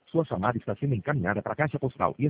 Sua chamada está sendo encaminhada para a caixa postal e